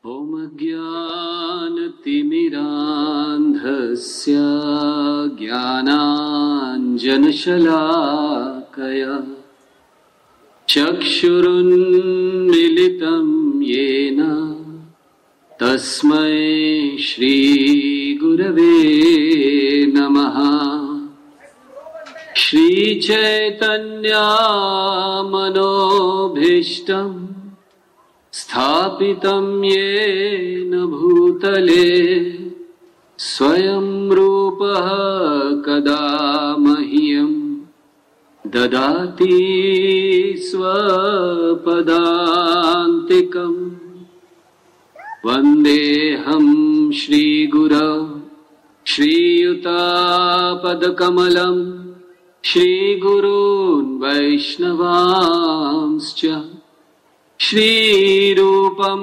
ॐ ज्ञानतिमिरान्धस्य ज्ञानाञ्जनशलाकया चक्षुरुन्मीलितं येन तस्मै श्रीगुरवे नमः। श्रीचैतन्यमनोभीष्टं स्थापितं येन भूतले स्वयं रूपः कदा मह्यं ददाति स्वपदान्तिकम्। वन्देऽहं श्रीगुरौ श्रीयुतापदकमलं श्रीगुरून् वैष्णवांश्च श्रीरूपं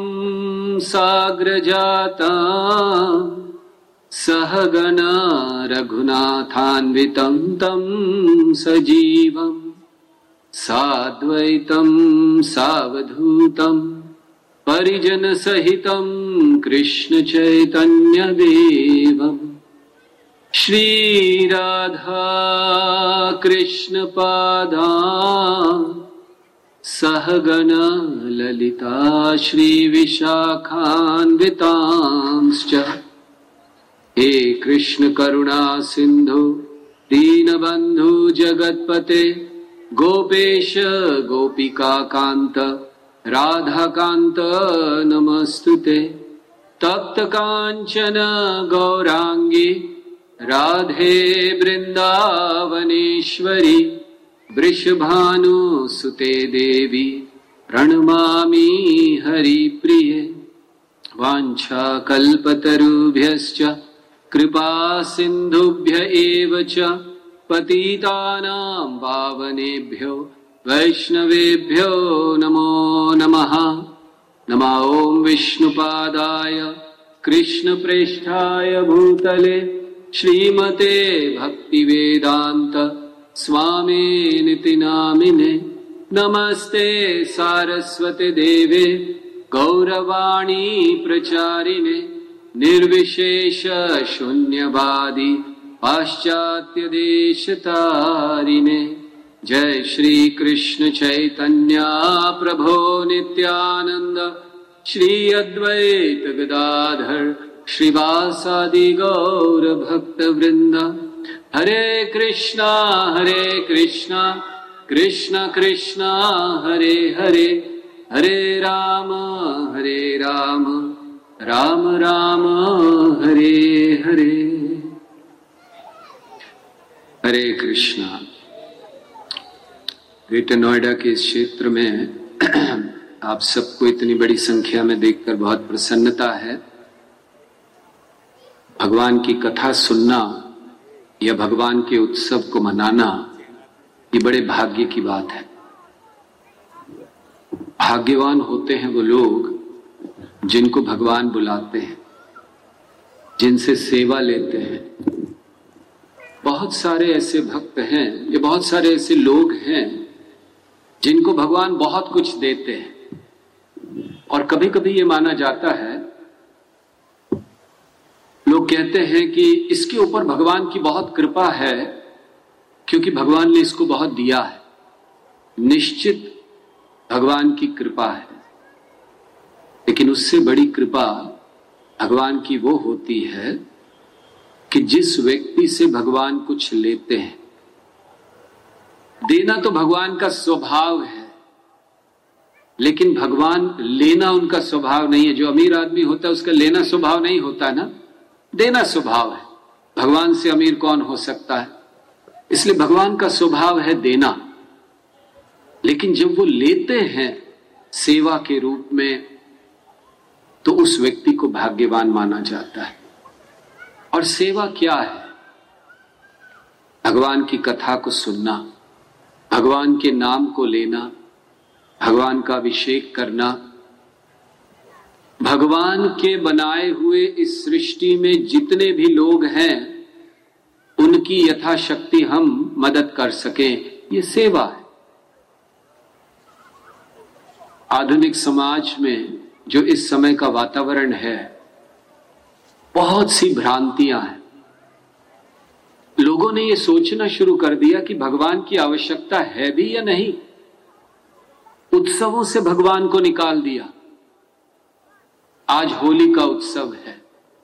साग्रजातं सहगणा रघुनाथान्वितं तं सजीवं साद्वैतं सावधूतं परिजनसहितं कृष्णचैतन्यदेवं श्रीराधा कृष्णपादान् सहगणा ललिता श्रीविशाखान्वितांश्च। हे कृष्ण करुणा सिन्धु दीनबन्धु जगत्पते गोपेश गोपिकाकान्त राधाकान्त नमस्तुते। तप्त काञ्चन गौरांगी राधे वृन्दावनेश्वरी वृषभानुसुते देवी प्रणमामि हरिप्रिये। वाञ्छाकल्पतरुभ्यश्च कृपा सिन्धुभ्य एव च पतितानां पावनेभ्यो वैष्णवेभ्यो नमो नमः। नमः ॐ विष्णुपादाय कृष्णप्रेष्ठाय भूतले श्रीमते भक्तिवेदान्त स्वामिनिति नामिने। नमस्ते सारस्वते देवे गौरवाणी प्रचारिणे निर्विशेष शून्यवादी पाश्चात्य देशतारिणे। जय श्री कृष्ण चैतन्य प्रभो नित्यानंद श्री अद्वैत गदाधर श्रीवासादि गौर भक्त वृंद। हरे कृष्णा कृष्ण कृष्णा हरे हरे हरे राम राम राम हरे हरे। हरे कृष्णा। ग्रेटर नोएडा के इस क्षेत्र में आप सबको इतनी बड़ी संख्या में देखकर बहुत प्रसन्नता है। भगवान की कथा सुनना या भगवान के उत्सव को मनाना ये बड़े भाग्य की बात है। भाग्यवान होते हैं वो लोग जिनको भगवान बुलाते हैं, जिनसे सेवा लेते हैं। बहुत सारे ऐसे भक्त हैं या बहुत सारे ऐसे लोग हैं जिनको भगवान बहुत कुछ देते हैं, और कभी कभी ये माना जाता है, लोग कहते हैं कि इसके ऊपर भगवान की बहुत कृपा है क्योंकि भगवान ने इसको बहुत दिया है। निश्चित भगवान की कृपा है, लेकिन उससे बड़ी कृपा भगवान की वो होती है कि जिस व्यक्ति से भगवान कुछ लेते हैं। देना तो भगवान का स्वभाव है, लेकिन भगवान लेना उनका स्वभाव नहीं है। जो अमीर आदमी होता है उसका लेना स्वभाव नहीं होता ना, देना स्वभाव है। भगवान से अमीर कौन हो सकता है? इसलिए भगवान का स्वभाव है देना। लेकिन जब वो लेते हैं सेवा के रूप में, तो उस व्यक्ति को भाग्यवान माना जाता है। और सेवा क्या है? भगवान की कथा को सुनना, भगवान के नाम को लेना, भगवान का अभिषेक करना, भगवान के बनाए हुए इस सृष्टि में जितने भी लोग हैं उनकी यथाशक्ति हम मदद कर सकें, ये सेवा है। आधुनिक समाज में जो इस समय का वातावरण है, बहुत सी भ्रांतियां हैं। लोगों ने यह सोचना शुरू कर दिया कि भगवान की आवश्यकता है भी या नहीं। उत्सवों से भगवान को निकाल दिया। आज होली का उत्सव है।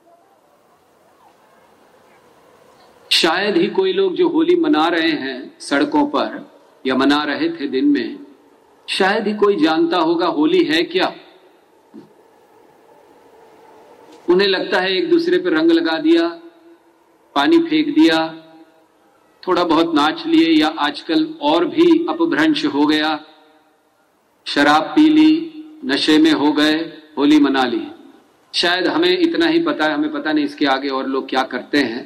शायद ही कोई लोग जो होली मना रहे हैं सड़कों पर या मना रहे थे दिन में, शायद ही कोई जानता होगा होली है क्या। उन्हें लगता है एक दूसरे पर रंग लगा दिया, पानी फेंक दिया, थोड़ा बहुत नाच लिए, या आजकल और भी अपभ्रंश हो गया, शराब पी ली, नशे में हो गए, होली मना ली। शायद हमें इतना ही पता है, हमें पता नहीं इसके आगे और लोग क्या करते हैं।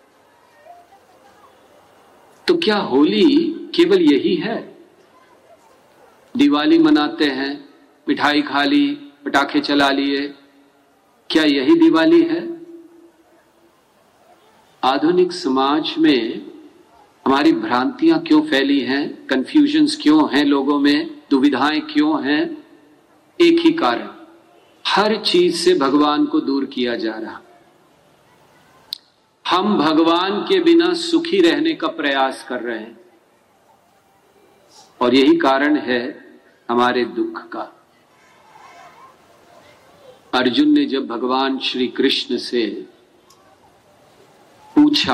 तो क्या होली केवल यही है? दिवाली मनाते हैं, मिठाई खा ली, पटाखे चला लिए, क्या यही दिवाली है? आधुनिक समाज में हमारी भ्रांतियां क्यों फैली हैं, कंफ्यूजन्स क्यों हैं लोगों में, दुविधाएं क्यों हैं? एक ही कारण, हर चीज से भगवान को दूर किया जा रहा। हम भगवान के बिना सुखी रहने का प्रयास कर रहे हैं और यही कारण है हमारे दुख का। अर्जुन ने जब भगवान श्री कृष्ण से पूछा,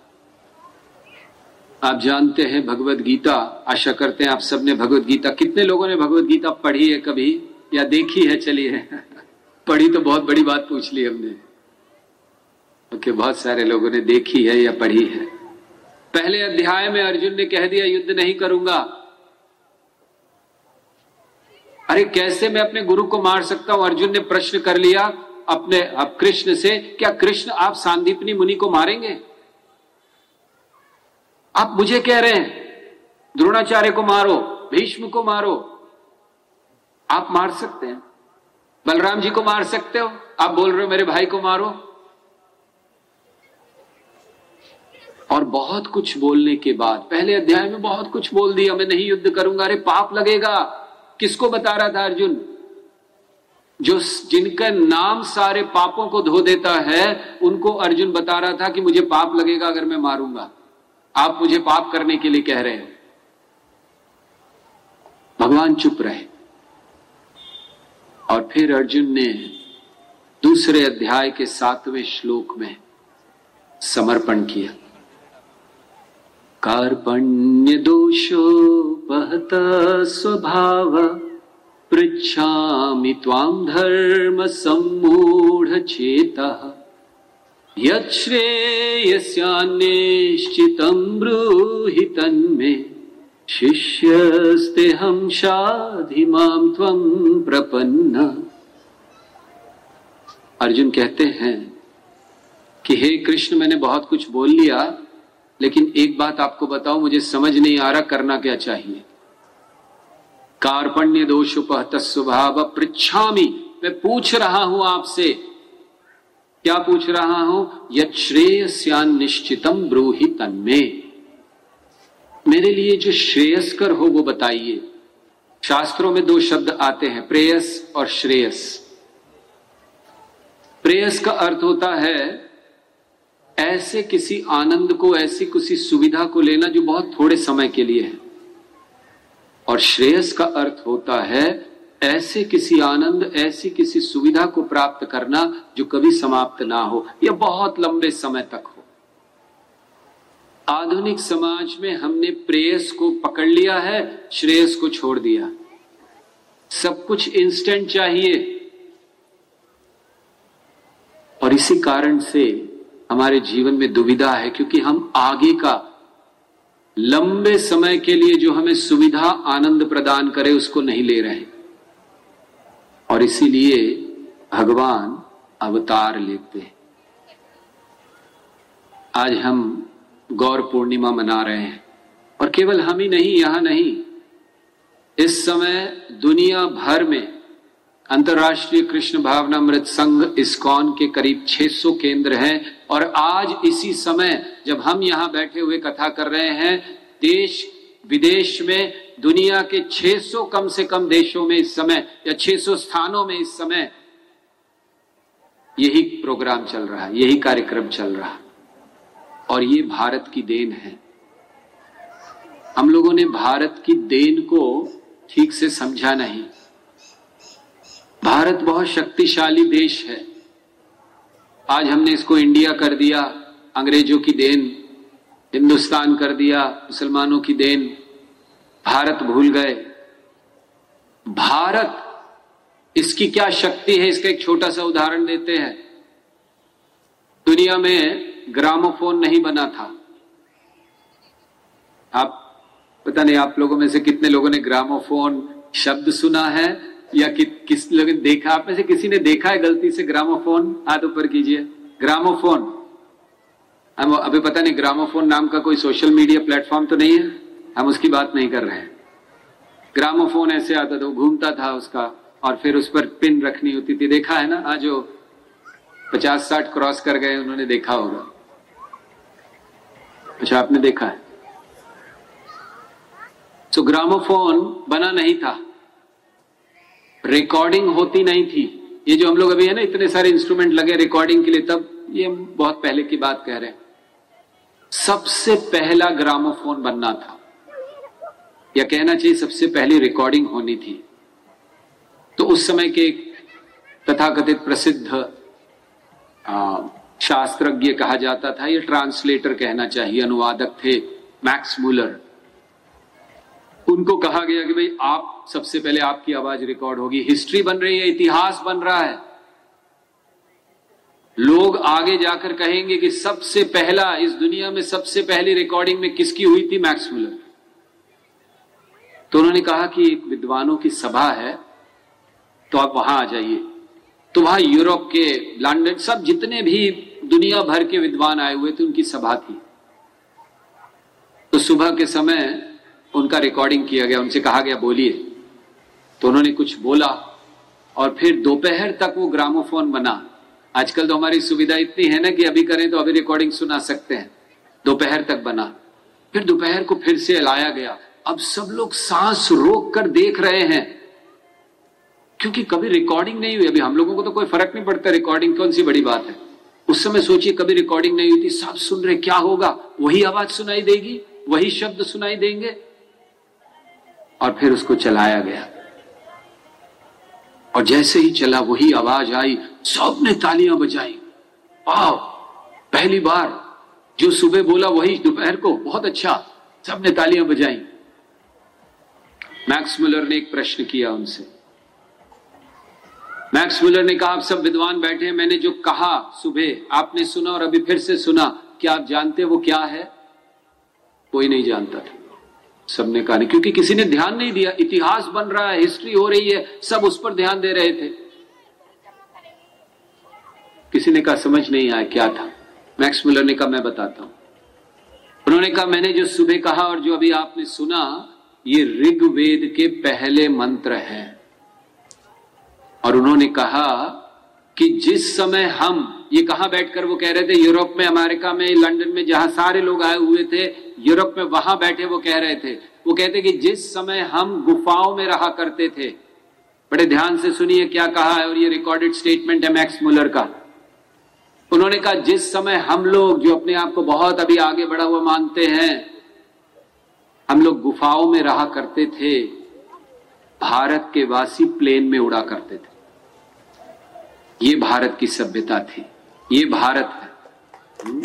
आप जानते हैं भगवत गीता, आशा करते हैं आप सबने भगवत गीता, कितने लोगों ने भगवत गीता पढ़ी है कभी या देखी है? चलिए पढ़ी तो बहुत बड़ी बात पूछ ली हमने। ओके, बहुत सारे लोगों ने देखी है या पढ़ी है। पहले अध्याय में अर्जुन ने कह दिया युद्ध नहीं करूंगा। अरे कैसे मैं अपने गुरु को मार सकता हूं? अर्जुन ने प्रश्न कर लिया अपने अब कृष्ण से, क्या कृष्ण आप सांदीपनी मुनि को मारेंगे? आप मुझे कह रहे हैं द्रोणाचार्य को मारो, भीष्म को मारो, आप मार सकते हैं, बलराम जी को मार सकते हो, आप बोल रहे हो मेरे भाई को मारो। और बहुत कुछ बोलने के बाद, पहले अध्याय में बहुत कुछ बोल दिया, मैं नहीं युद्ध करूंगा। अरे पाप लगेगा। किसको बता रहा था अर्जुन? जो जिनका नाम सारे पापों को धो देता है उनको अर्जुन बता रहा था कि मुझे पाप लगेगा अगर मैं मारूंगा। आप मुझे पाप करने के लिए कह रहे हैं। भगवान चुप रहे और फिर अर्जुन ने दूसरे अध्याय के 7वें श्लोक में समर्पण किया। कार्पण्य दोषोपहत स्वभाव पृच्छामि त्वां धर्म सम्मूढ़ चेतः यच्छ्रेयस्यान्निश्चितं ब्रूहि तन्मे शिष्यस्तेऽहं शाधि मां त्वं प्रपन्न। अर्जुन कहते हैं कि हे कृष्ण, मैंने बहुत कुछ बोल लिया, लेकिन एक बात आपको बताऊं, मुझे समझ नहीं आ रहा करना क्या चाहिए। कार्पण्य दोषोपहत स्वभाव पृच्छामि, मैं पूछ रहा हूं आपसे। क्या पूछ रहा हूं? यच्छ्रेयस्यान्निश्चितं ब्रूहि तन्मे, मेरे लिए जो श्रेयस्कर हो वो बताइए। शास्त्रों में 2 शब्द आते हैं, प्रेयस और श्रेयस। प्रेयस का अर्थ होता है ऐसे किसी आनंद को, ऐसी किसी सुविधा को लेना जो बहुत थोड़े समय के लिए है, और श्रेयस का अर्थ होता है ऐसे किसी आनंद, ऐसी किसी सुविधा को प्राप्त करना जो कभी समाप्त ना हो या बहुत लंबे समय तक हो। आधुनिक समाज में हमने प्रेयस को पकड़ लिया है, श्रेयस को छोड़ दिया। सब कुछ इंस्टेंट चाहिए और इसी कारण से हमारे जीवन में दुविधा है, क्योंकि हम आगे का लंबे समय के लिए जो हमें सुविधा आनंद प्रदान करे उसको नहीं ले रहे, और इसीलिए भगवान अवतार लेते हैं। आज हम गौर पूर्णिमा मना रहे हैं, और केवल हम ही नहीं, यहां नहीं, इस समय दुनिया भर में अंतर्राष्ट्रीय कृष्ण भावनामृत संघ इस्कॉन के करीब 600 केंद्र हैं, और आज इसी समय जब हम यहां बैठे हुए कथा कर रहे हैं, देश विदेश में दुनिया के 600 कम से कम देशों में इस समय, या 600 स्थानों में इस समय यही प्रोग्राम चल रहा है, यही कार्यक्रम चल रहा है। और ये भारत की देन है। हम लोगों ने भारत की देन को ठीक से समझा नहीं। भारत बहुत शक्तिशाली देश है। आज हमने इसको इंडिया कर दिया, अंग्रेजों की देन, हिंदुस्तान कर दिया, मुसलमानों की देन, भारत भूल गए। भारत, इसकी क्या शक्ति है, इसका एक छोटा सा उदाहरण देते हैं। दुनिया में ग्रामोफोन नहीं बना था। आप पता नहीं आप लोगों में से कितने लोगों ने ग्रामोफोन शब्द सुना है, या किस लोगों ने देखा, आप में से किसी ने देखा है गलती से ग्रामोफोन? हाथ ऊपर कीजिए। ग्रामोफोन, हम अभी पता नहीं ग्रामोफोन नाम का कोई सोशल मीडिया प्लेटफॉर्म तो नहीं है, हम उसकी बात नहीं कर रहे हैं। ग्रामोफोन ऐसे आता था, वो घूमता था उसका, और फिर उस पर पिन रखनी होती थी। देखा है ना? आज जो 50-60 क्रॉस कर गए उन्होंने देखा होगा। अच्छा, आपने देखा है? तो ग्रामोफोन बना नहीं था, रिकॉर्डिंग होती नहीं थी। ये जो हम लोग अभी है ना, इतने सारे इंस्ट्रूमेंट लगे रिकॉर्डिंग के लिए, तब ये बहुत पहले की बात कह रहे हैं। सबसे पहला ग्रामोफोन बनना था, या कहना चाहिए सबसे पहली रिकॉर्डिंग होनी थी। तो उस समय के तथाकथित प्रसिद्ध शास्त्रज्ञ कहा जाता था, या ट्रांसलेटर कहना चाहिए, अनुवादक थे, मैक्स मुलर। उनको कहा गया कि भाई आप सबसे पहले आपकी आवाज रिकॉर्ड होगी। हिस्ट्री बन रही है, इतिहास बन रहा है। लोग आगे जाकर कहेंगे कि सबसे पहला, इस दुनिया में सबसे पहली रिकॉर्डिंग में किसकी हुई थी? Max Muller. तो उन्होंने कहा कि एक विद्वानों की सभा है, तो आप वहां आ जाइए। तो वहां यूरोप के, लंदन, सब जितने भी दुनिया भर के विद्वान आए हुए थे, उनकी सभा थी। तो सुबह के समय उनका रिकॉर्डिंग किया गया, उनसे कहा गया बोलिए। तो उन्होंने कुछ बोला, और फिर दोपहर तक वो ग्रामोफोन बना। आजकल तो हमारी सुविधा इतनी है ना कि अभी करें तो अभी रिकॉर्डिंग सुना सकते हैं। दोपहर तक बना, फिर दोपहर को फिर से लाया गया। अब सब लोग सांस रोक कर देख रहे हैं, क्योंकि कभी रिकॉर्डिंग नहीं हुई। अभी हम लोगों को तो कोई फर्क नहीं पड़ता, रिकॉर्डिंग कौन सी बड़ी बात है। उस समय सोचिए, कभी रिकॉर्डिंग नहीं हुई थी, सब सुन रहे, क्या होगा? वही आवाज सुनाई देगी, वही शब्द सुनाई देंगे। और फिर उसको चलाया गया, और जैसे ही चला वही आवाज आई, सबने तालियां बजाई। वाह, पहली बार जो सुबह बोला वही दोपहर को, बहुत अच्छा, सबने तालियां बजाई। मैक्स मुलर ने एक प्रश्न किया उनसे। मैक्स मुलर ने कहा, आप सब विद्वान बैठे हैं, मैंने जो कहा सुबह आपने सुना और अभी फिर से सुना, क्या आप जानते वो क्या है? कोई नहीं जानता था। सबने कहा नहीं, क्योंकि किसी ने ध्यान नहीं दिया। इतिहास बन रहा है, हिस्ट्री हो रही है, सब उस पर ध्यान दे रहे थे। किसी ने कहा समझ नहीं आया क्या था। मैक्स मुलर ने कहा मैं बताता हूं। उन्होंने कहा मैंने जो सुबह कहा और जो अभी आपने सुना, ये ऋग्वेद के पहले मंत्र हैं। और उन्होंने कहा कि जिस समय हम, ये कहां बैठकर वो कह रहे थे? यूरोप में, अमेरिका में, लंदन में, जहां सारे लोग आए हुए थे, यूरोप में, वहां बैठे वो कह रहे थे। वो कहते कि जिस समय हम गुफाओं में रहा करते थे, बड़े ध्यान से सुनिए क्या कहा है, और ये रिकॉर्डेड स्टेटमेंट है मैक्स मुलर का। उन्होंने कहा जिस समय हम लोग, जो अपने आप को बहुत अभी आगे बढ़ा हुआ मानते हैं, हम लोग गुफाओं में रहा करते थे, भारत के वासी प्लेन में उड़ा करते थे। ये भारत की सभ्यता थी, ये भारत है।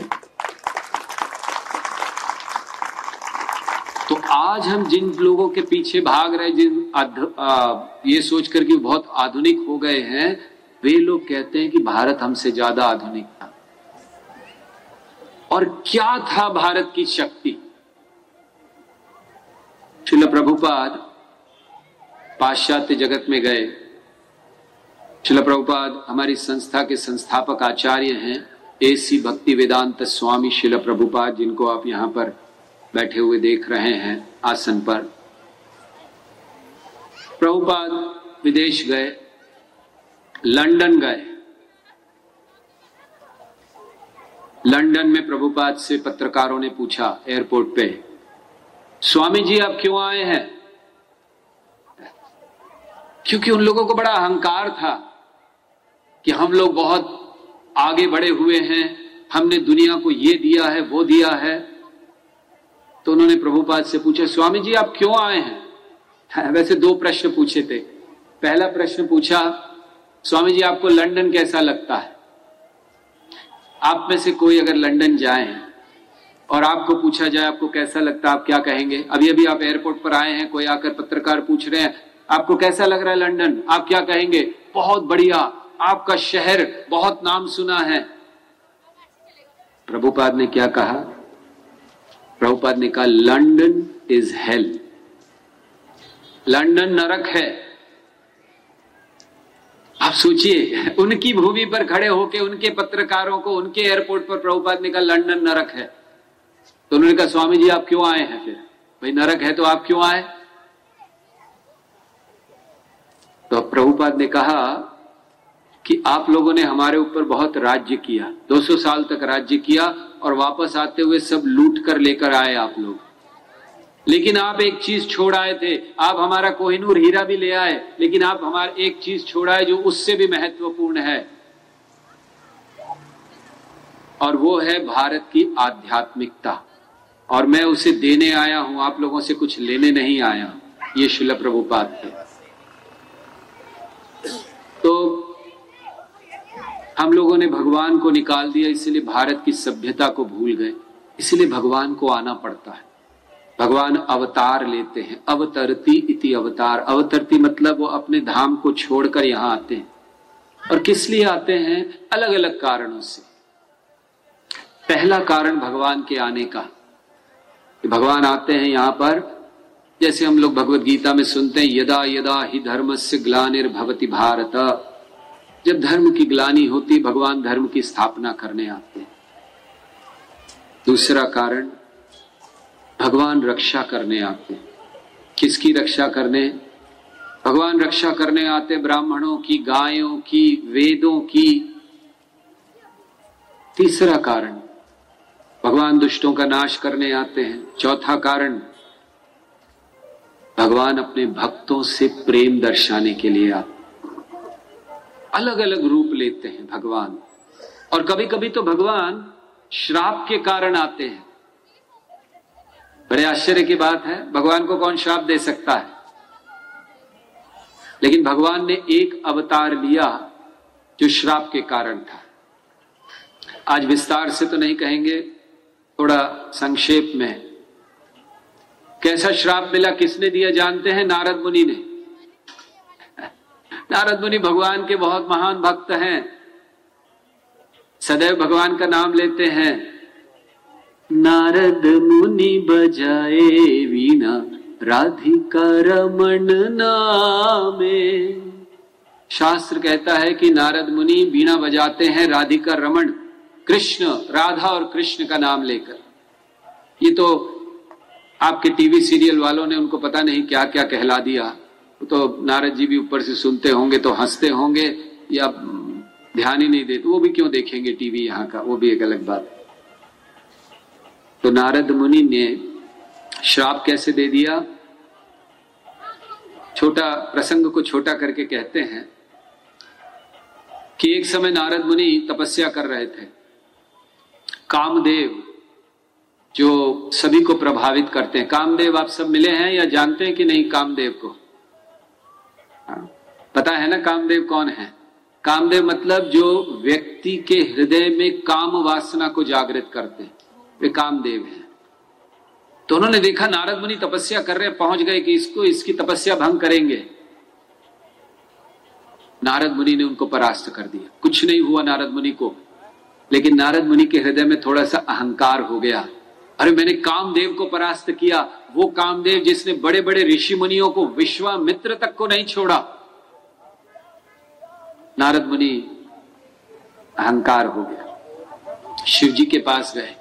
तो आज हम जिन लोगों के पीछे भाग रहे, ये सोचकर कि बहुत आधुनिक हो गए हैं, वे लोग कहते हैं कि भारत हमसे ज्यादा आधुनिक था। और क्या था भारत की शक्ति? श्रील प्रभुपाद पाश्चात्य जगत में गए। श्रील प्रभुपाद हमारी संस्था के संस्थापक आचार्य हैं, एसी भक्ति वेदांत स्वामी श्रील प्रभुपाद, जिनको आप यहां पर बैठे हुए देख रहे हैं आसन पर। प्रभुपाद विदेश गए, लंदन गए। लंदन में प्रभुपाद से पत्रकारों ने पूछा एयरपोर्ट पे, स्वामी जी आप क्यों आए हैं? क्योंकि उन लोगों को बड़ा अहंकार था कि हम लोग बहुत आगे बढ़े हुए हैं, हमने दुनिया को ये दिया है वो दिया है। तो उन्होंने प्रभुपाद से पूछा, स्वामी जी आप क्यों आए हैं? वैसे दो प्रश्न पूछे थे। पहला प्रश्न पूछा, स्वामी जी आपको लंदन कैसा लगता है? आप में से कोई अगर लंदन जाए और आपको पूछा जाए आपको कैसा लगता है, आप क्या कहेंगे? अभी अभी आप एयरपोर्ट पर आए हैं, कोई आकर पत्रकार पूछ रहे हैं आपको कैसा लग रहा है लंदन, आप क्या कहेंगे? बहुत बढ़िया, आपका शहर बहुत नाम सुना है। प्रभुपाद ने क्या कहा? प्रभुपाद ने कहा लंदन इज हेल, लंदन नरक है। आप सोचिए, उनकी भूमि पर खड़े होकर उनके पत्रकारों को उनके एयरपोर्ट पर प्रभुपाद ने कहा लंदन नरक है। तो उन्होंने कहा स्वामी जी आप क्यों आए हैं? फिर भाई नरक है तो आप क्यों आए? तो प्रभुपाद ने कहा कि आप लोगों ने हमारे ऊपर बहुत राज्य किया, 200 साल तक राज्य किया और वापस आते हुए सब लूट कर लेकर आए आप लोग। लेकिन आप एक चीज छोड़ आए थे, आप हमारा कोहिनूर हीरा भी ले आए, लेकिन आप हमारा एक चीज छोड़ आए जो उससे भी महत्वपूर्ण है, और वो है भारत की आध्यात्मिकता। और मैं उसे देने आया हूं, आप लोगों से कुछ लेने नहीं आया। ये श्रील प्रभुपाद थे। तो हम लोगों ने भगवान को निकाल दिया, इसलिए भारत की सभ्यता को भूल गए। इसलिए भगवान को आना पड़ता है। भगवान अवतार लेते हैं, अवतरती इति अवतार। अवतरती मतलब वो अपने धाम को छोड़कर यहां आते हैं। और किस लिए आते हैं? अलग अलग कारणों से। पहला कारण भगवान के आने का, भगवान आते हैं यहां पर, जैसे हम लोग भगवत गीता में सुनते हैं, यदा यदा हि धर्मस्य ग्लानिर्भवति भारत। जब धर्म की ग्लानि होती, भगवान धर्म की स्थापना करने आते हैं। दूसरा कारण, भगवान रक्षा करने आते हैं। किसकी रक्षा करने? भगवान रक्षा करने आते ब्राह्मणों की, गायों की, वेदों की। तीसरा कारण, भगवान दुष्टों का नाश करने आते हैं। चौथा कारण, भगवान अपने भक्तों से प्रेम दर्शाने के लिए आते हैं। अलग अलग रूप लेते हैं भगवान। और कभी कभी तो भगवान श्राप के कारण आते हैं। बड़े आश्चर्य की बात है, भगवान को कौन श्राप दे सकता है? लेकिन भगवान ने एक अवतार लिया जो श्राप के कारण था। आज विस्तार से तो नहीं कहेंगे, थोड़ा संक्षेप में। कैसा श्राप मिला, किसने दिया जानते हैं? नारद मुनि ने। नारद मुनि भगवान के बहुत महान भक्त हैं, सदैव भगवान का नाम लेते हैं। नारद मुनि बजाए वीणा राधिका रमण नामे। शास्त्र कहता है कि नारद मुनि वीणा बजाते हैं राधिका रमण, कृष्ण, राधा और कृष्ण का नाम लेकर। ये तो आपके टीवी सीरियल वालों ने उनको पता नहीं क्या क्या कहला दिया। तो नारद जी भी ऊपर से सुनते होंगे तो हंसते होंगे या ध्यान ही नहीं देते। वो भी क्यों देखेंगे टीवी यहाँ का, वो भी एक अलग बात है। तो नारद मुनि ने श्राप कैसे दे दिया? छोटा प्रसंग को छोटा करके कहते हैं कि एक समय नारद मुनि तपस्या कर रहे थे। कामदेव जो सभी को प्रभावित करते हैं, कामदेव आप सब मिले हैं या जानते हैं कि नहीं? कामदेव को पता है ना कामदेव कौन है? कामदेव मतलब जो व्यक्ति के हृदय में काम वासना को जागृत करते हैं, वे कामदेव हैं। तो उन्होंने देखा नारद मुनि तपस्या कर रहे, पहुंच गए कि इसकी तपस्या भंग करेंगे। नारद मुनि ने उनको परास्त कर दिया। कुछ नहीं हुआ नारद मुनि को, लेकिन नारद मुनि के हृदय में थोड़ा सा अहंकार हो गया। अरे मैंने कामदेव को परास्त किया, वो कामदेव जिसने बड़े बड़े ऋषि मुनियों को, विश्वामित्र तक को नहीं छोड़ा। नारद मुनि अहंकार हो गया, शिव जी के पास गए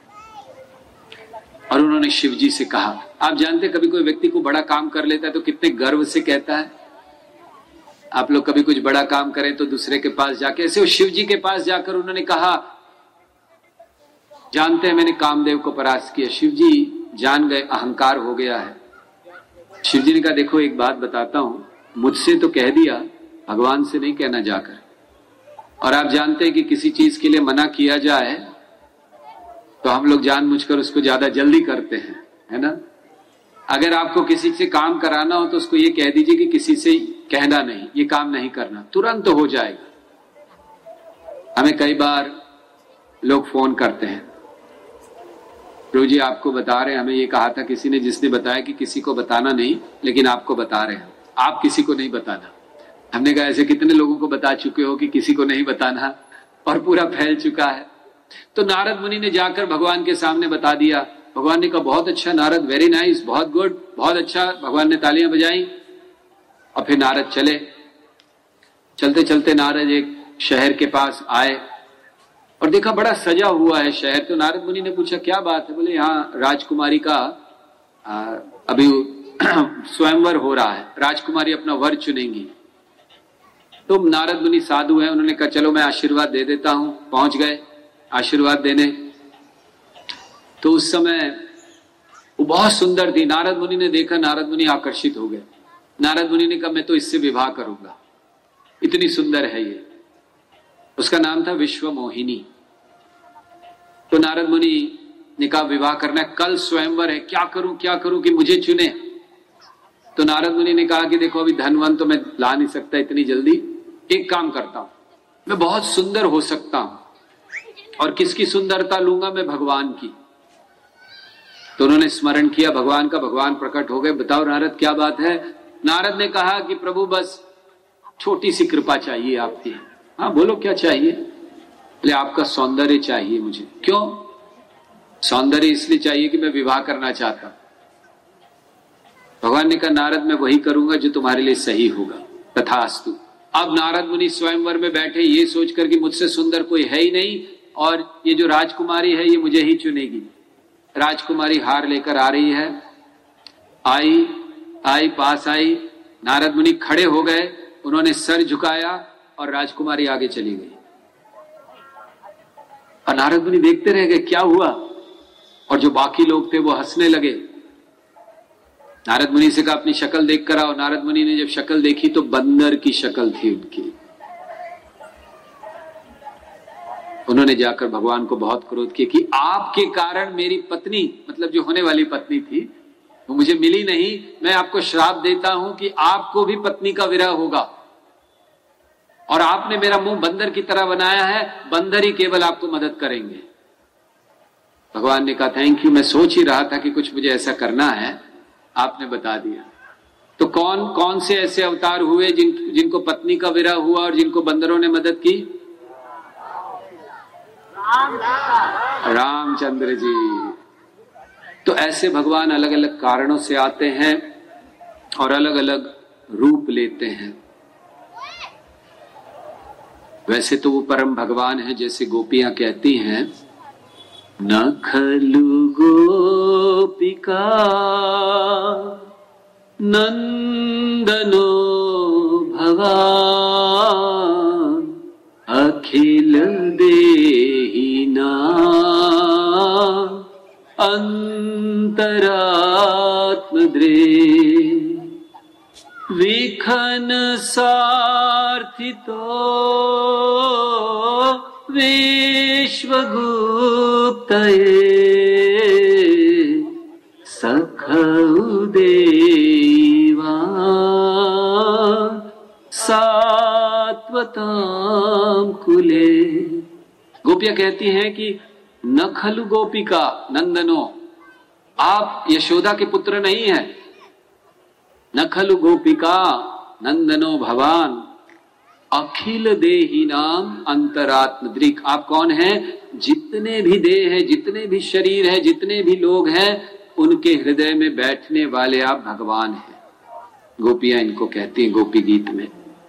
और उन्होंने शिव जी से कहा। आप जानते कभी कोई व्यक्ति को बड़ा काम कर लेता है तो कितने गर्व से कहता है। आप लोग कभी कुछ बड़ा काम करें तो दूसरे के पास जाके, ऐसे वो शिव जी के पास जाकर उन्होंने कहा, जानते हैं मैंने कामदेव को परास्त किया। शिव जी जान गए अहंकार हो गया है। शिव जी ने कहा देखो एक बात बताता हूं, मुझसे तो कह दिया, भगवान से नहीं कहना जाकर। और आप जानते हैं कि किसी चीज के लिए मना किया जाए तो हम लोग जानबूझकर उसको ज्यादा जल्दी करते हैं, है ना। अगर आपको किसी से काम कराना हो तो उसको ये कह दीजिए कि किसी से कहना नहीं, ये काम नहीं करना, तुरंत हो जाएगा। हमें कई बार लोग फोन करते हैं, प्रभु जी आपको बता रहे हैं, हमें ये कहा था किसी ने, जिसने बताया कि किसी को बताना नहीं, लेकिन आपको बता रहे हैं, आप किसी को नहीं बताना। हमने कहा ऐसे कितने लोगों को बता चुके हो कि किसी को नहीं बताना, और पूरा फैल चुका है। तो नारद मुनि ने जाकर भगवान के सामने बता दिया। भगवान ने कहा बहुत अच्छा नारद, वेरी नाइस, बहुत गुड, बहुत अच्छा। भगवान ने तालियां बजाई और फिर नारद चले। चलते चलते नारद एक शहर के पास आए और देखा बड़ा सजा हुआ है शहर। तो नारद मुनि ने पूछा क्या बात है? बोले यहाँ राजकुमारी का अभी स्वयंवर हो रहा है, राजकुमारी अपना वर चुनेंगी। तो नारद मुनि साधु हैं, उन्होंने कहा चलो मैं आशीर्वाद दे देता हूं। पहुंच गए आशीर्वाद देने। तो उस समय वो बहुत सुंदर थी। नारद मुनि ने देखा, नारद मुनि आकर्षित हो गए। नारद मुनि ने कहा मैं तो इससे विवाह करूंगा, इतनी सुंदर है ये। उसका नाम था विश्व मोहिनी। तो नारद मुनि ने कहा विवाह करना है, कल स्वयंवर है, क्या करूं कि मुझे चुने। तो नारद मुनि ने कहा कि देखो अभी धनवन तो मैं ला नहीं सकता इतनी जल्दी, एक काम करता हूं, मैं बहुत सुंदर हो सकता हूं। और किसकी सुंदरता लूंगा मैं? भगवान की। तो उन्होंने स्मरण किया भगवान का, भगवान प्रकट हो गए। बताओ नारद क्या बात है? नारद ने कहा कि प्रभु बस छोटी सी कृपा चाहिए आपकी। हाँ बोलो क्या चाहिए? बोले आपका सौंदर्य चाहिए मुझे। क्यों सौंदर्य? इसलिए चाहिए कि मैं विवाह करना चाहता। भगवान ने कहा नारद मैं वही करूंगा जो तुम्हारे लिए सही होगा, तथास्तु। अब नारद मुनि स्वयंवर में बैठे ये सोचकर कि मुझसे सुंदर कोई है ही नहीं और ये जो राजकुमारी है ये मुझे ही चुनेगी। राजकुमारी हार लेकर आ रही है। आई पास आई। नारद मुनि खड़े हो गए, उन्होंने सर झुकाया और राजकुमारी आगे चली गई। और नारद मुनि देखते रह गए क्या हुआ। और जो बाकी लोग थे वो हंसने लगे। नारद मुनि से कहा अपनी शक्ल देख कर आओ। नारद मुनि ने जब शक्ल देखी तो बंदर की शक्ल थी उनकी। उन्होंने जाकर भगवान को बहुत क्रोध किया कि आपके कारण मेरी पत्नी, मतलब जो होने वाली पत्नी थी, वो मुझे मिली नहीं। मैं आपको श्राप देता हूं कि आपको भी पत्नी का विरह होगा। और आपने मेरा मुंह बंदर की तरह बनाया है, बंदर ही केवल आपको मदद करेंगे। भगवान ने कहा थैंक यू, मैं सोच ही रहा था कि कुछ मुझे ऐसा करना है, आपने बता दिया। तो कौन कौन से ऐसे अवतार हुए जिनको पत्नी का विरह हुआ और जिनको बंदरों ने मदद की? रामचंद्र जी। तो ऐसे भगवान अलग अलग कारणों से आते हैं और अलग अलग रूप लेते हैं। वैसे तो वो परम भगवान है, जैसे गोपियां कहती हैं न खलु गोपिका नंदनो भगवान अखिल देहिना अंतरात्मद्रे विखन सार्थितो विश्वगुप्तये सखौ देवा सात्वतां कुले। गोपियां कहती हैं कि न खलु गोपिका नंदनो, आप यशोदा के पुत्र नहीं हैं। न खलु गोपिका नंदनो भवान अखिल देही नाम अंतरात्मद्रिक। आप कौन हैं? जितने भी देह है, जितने भी शरीर है, जितने भी लोग हैं, उनके हृदय में बैठने वाले आप भगवान हैं। गोपियां इनको कहती हैं गोपी गीत में।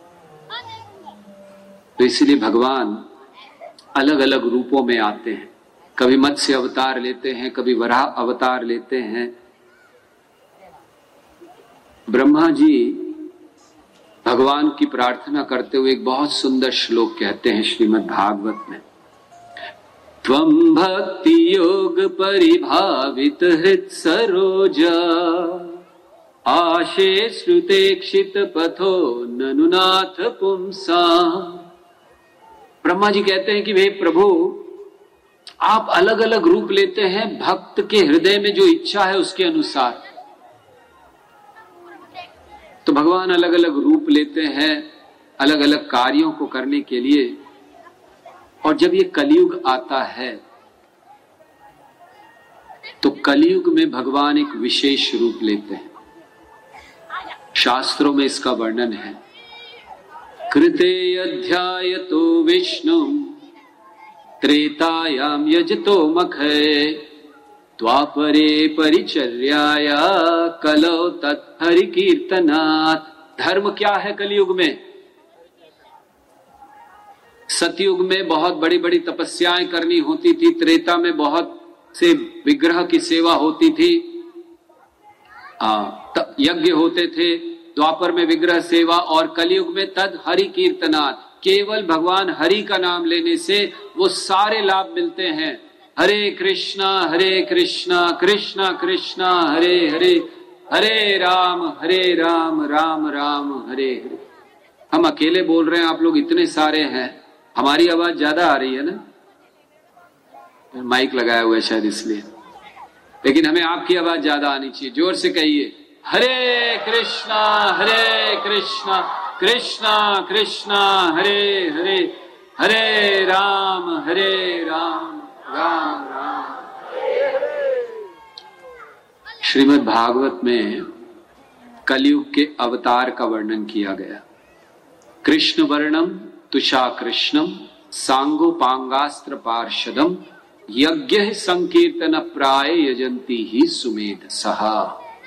तो इसलिए भगवान अलग अलग रूपों में आते हैं। कभी मत्स्य अवतार लेते हैं, कभी वराह अवतार लेते हैं। ब्रह्मा जी भगवान की प्रार्थना करते हुए एक बहुत सुंदर श्लोक कहते हैं श्रीमद् भागवत में। त्वं भक्ति योग परिभावित हृत सरोजा आशे श्रुतेक्षित पथो ननुनाथ पुंसा। ब्रह्मा जी कहते हैं कि हे प्रभु, आप अलग अलग रूप लेते हैं भक्त के हृदय में जो इच्छा है उसके अनुसार। तो भगवान अलग अलग रूप लेते हैं अलग अलग कार्यों को करने के लिए। और जब ये कलयुग आता है तो कलयुग में भगवान एक विशेष रूप लेते हैं। शास्त्रों में इसका वर्णन है। कृते अध्यायतो विष्णु त्रेतायाम यजतो मखे द्वापरे परिचर्याया कलौ तत्हरि कीर्तनात्। धर्म क्या है कलयुग में? सतयुग में बहुत बड़ी बड़ी तपस्याएं करनी होती थी, त्रेता में बहुत से विग्रह की सेवा होती थी, यज्ञ होते थे, द्वापर में विग्रह सेवा, और कलयुग में तद हरि कीर्तनात्, केवल भगवान हरि का नाम लेने से वो सारे लाभ मिलते हैं। हरे कृष्णा कृष्णा कृष्णा हरे हरे, हरे राम राम राम हरे हरे। हम अकेले बोल रहे हैं, आप लोग इतने सारे हैं, हमारी आवाज ज्यादा आ रही है ना, माइक लगाया हुआ है शायद इसलिए, लेकिन हमें आपकी आवाज ज्यादा आनी चाहिए। जोर से कहिए, हरे कृष्णा कृष्णा कृष्णा हरे हरे, हरे राम राम राम। श्रीमद् भागवत में कलयुग के अवतार का वर्णन किया गया। कृष्ण वर्णम तुषा कृष्णम सांगोपांगास्त्र पार्षदम यज्ञ संकीर्तन प्राय यजंती ही सुमेध सहा।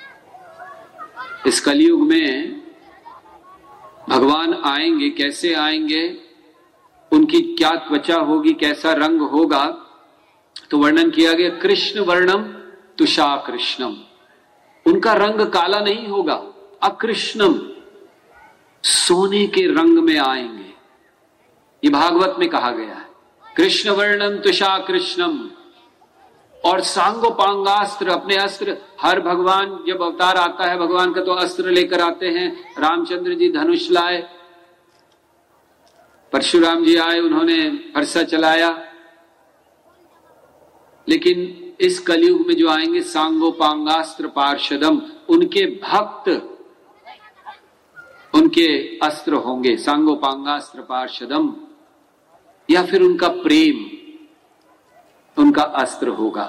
इस कलयुग में भगवान आएंगे, कैसे आएंगे, उनकी क्या त्वचा होगी, कैसा रंग होगा, तो वर्णन किया गया। कृष्ण वर्णम तुषा कृष्णम, उनका रंग काला नहीं होगा, अकृष्णम, सोने के रंग में आएंगे। ये भागवत में कहा गया है। कृष्ण वर्णम तुषा कृष्णम, और सांगोपांगास्त्र, अपने अस्त्र, हर भगवान जब अवतार आता है भगवान का तो अस्त्र लेकर आते हैं। रामचंद्र जी धनुष लाए, परशुराम जी आए, उन्होंने फरसा चलाया। लेकिन इस कलयुग में जो आएंगे सांगोपांगास्त्र पार्षदम, उनके भक्त उनके अस्त्र होंगे, सांगोपांगास्त्र पार्षदम, या फिर उनका प्रेम उनका अस्त्र होगा।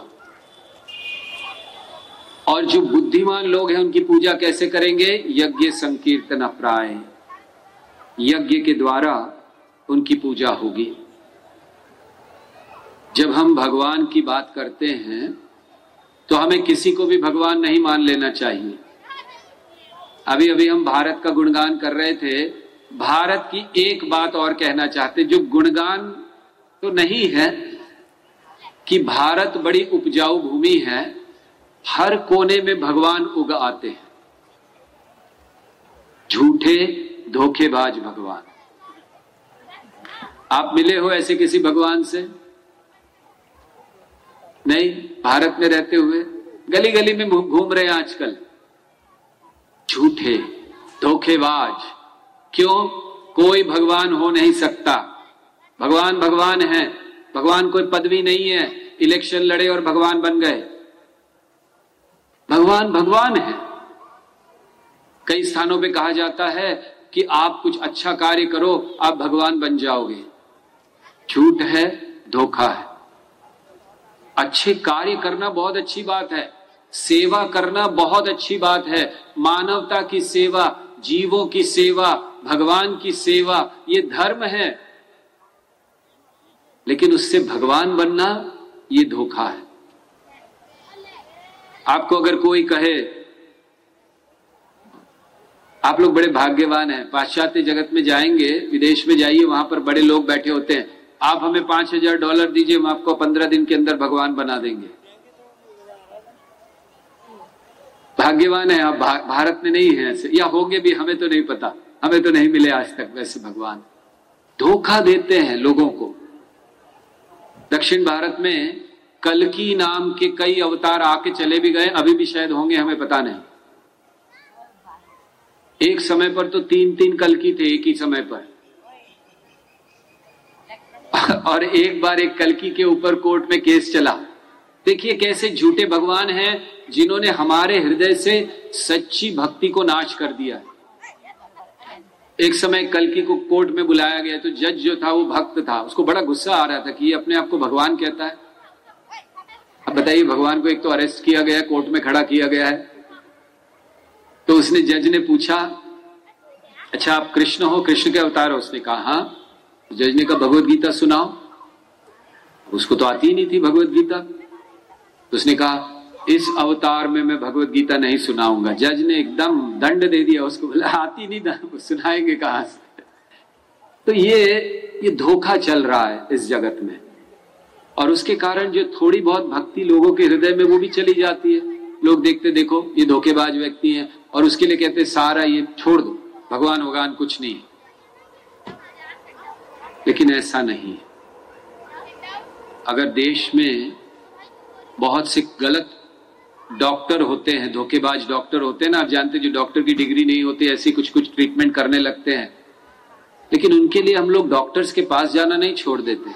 और जो बुद्धिमान लोग हैं उनकी पूजा कैसे करेंगे? यज्ञ संकीर्तन प्राय, यज्ञ के द्वारा उनकी पूजा होगी। जब हम भगवान की बात करते हैं तो हमें किसी को भी भगवान नहीं मान लेना चाहिए। अभी अभी हम भारत का गुणगान कर रहे थे। भारत की एक बात और कहना चाहते, जो गुणगान तो नहीं है कि भारत बड़ी उपजाऊ भूमि है, हर कोने में भगवान उग आते हैं। झूठे धोखेबाज भगवान। आप मिले हो ऐसे किसी भगवान से? नहीं। भारत में रहते हुए गली गली में घूम रहे हैं आजकल झूठे धोखेबाज। क्यों? कोई भगवान हो नहीं सकता। भगवान भगवान है, भगवान कोई पदवी नहीं है, इलेक्शन लड़े और भगवान बन गए। भगवान भगवान है। कई स्थानों पे कहा जाता है कि आप कुछ अच्छा कार्य करो, आप भगवान बन जाओगे। झूठ है, धोखा है। अच्छे कार्य करना बहुत अच्छी बात है, सेवा करना बहुत अच्छी बात है। मानवता की सेवा, जीवों की सेवा, भगवान की सेवा, ये धर्म है। लेकिन उससे भगवान बनना ये धोखा है। आपको अगर कोई कहे, आप लोग बड़े भाग्यवान हैं, पाश्चात्य जगत में जाएंगे, विदेश में जाइए, वहां पर बड़े लोग बैठे होते हैं, आप हमें $5000 दीजिए, हम आपको 15 दिन के अंदर भगवान बना देंगे। भाग्यवान है आप। भारत में नहीं है ऐसे, या होंगे भी, हमें तो नहीं पता, हमें तो नहीं मिले आज तक वैसे भगवान। धोखा देते हैं लोगों को। दक्षिण भारत में कल्कि नाम के कई अवतार आके चले भी गए, अभी भी शायद होंगे, हमें पता नहीं। एक समय पर तो 3-3 कल्कि थे एक ही समय पर। और एक बार एक कल्कि के ऊपर कोर्ट में केस चला। देखिए कैसे झूठे भगवान हैं जिन्होंने हमारे हृदय से सच्ची भक्ति को नाश कर दिया। एक समय कल्कि को कोर्ट में बुलाया गया तो जज जो था वो भक्त था, उसको बड़ा गुस्सा आ रहा था कि ये अपने आप को भगवान कहता है। अब बताइए, भगवान को एक तो अरेस्ट किया गया, कोर्ट में खड़ा किया गया है। तो उसने, जज ने पूछा, अच्छा आप कृष्ण हो, कृष्ण के अवतार हो? उसने कहा हाँ। जज ने कहा भगवत गीता सुनाओ। उसको तो आती ही नहीं थी भगवत गीता। तो उसने कहा इस अवतार में मैं भगवत गीता नहीं सुनाऊंगा। जज ने एकदम दंड दे दिया उसको, बोला आती नहीं, सुनाएंगे कहां से। तो ये धोखा चल रहा है इस जगत में, और उसके कारण जो थोड़ी बहुत भक्ति लोगों के हृदय में वो भी चली जाती है। लोग देखते देखो ये धोखेबाज व्यक्ति है, और उसके लिए कहते सारा ये छोड़ दो, भगवान भगवान कुछ नहीं है। लेकिन ऐसा नहीं है। अगर देश में बहुत से गलत डॉक्टर होते हैं, धोखेबाज डॉक्टर होते हैं ना, आप जानते हैं, जो डॉक्टर की डिग्री नहीं होती ऐसी कुछ कुछ ट्रीटमेंट करने लगते हैं, लेकिन उनके लिए हम लोग डॉक्टर्स के पास जाना नहीं छोड़ देते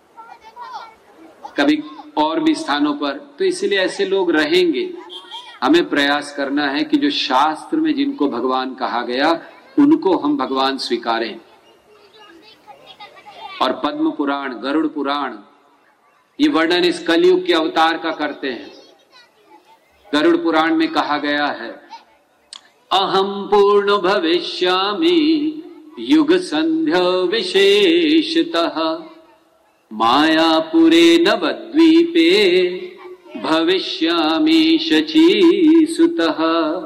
कभी और भी स्थानों पर। तो इसीलिए ऐसे लोग रहेंगे। हमें प्रयास करना है कि जो शास्त्र में जिनको भगवान कहा गया उनको हम भगवान स्वीकारें। और पद्म पुराण, गरुड़ पुराण, ये वर्णन इस कलयुग के अवतार का करते हैं। गरुड़ पुराण में कहा गया है, अहम पूर्ण भविष्यामि युग संध्या विशेषतः मायापुरे नवद्वीपे भविष्यामि शचीसुतः।